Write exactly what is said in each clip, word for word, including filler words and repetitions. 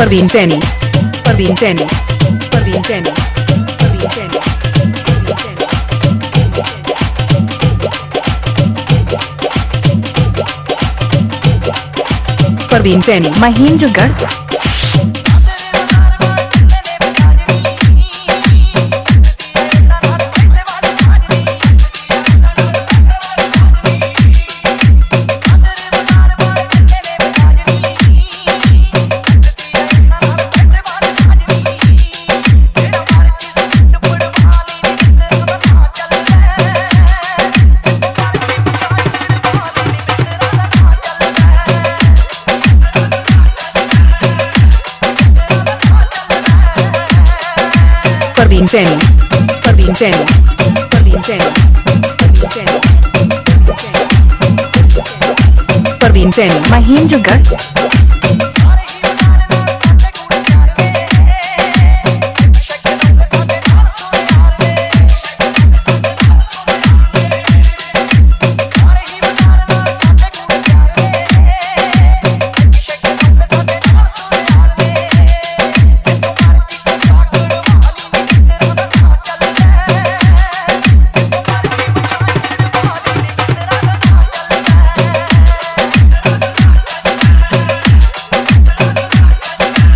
Parveen Saini Parveen Saini Parveen Saini Parveen Saini Parveen Saini Mahendragarh Parveen Saini Parveen Saini Parveen Saini Parveen Saini Mahendragarh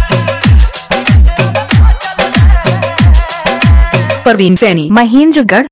Parveen Saini Mahendragarh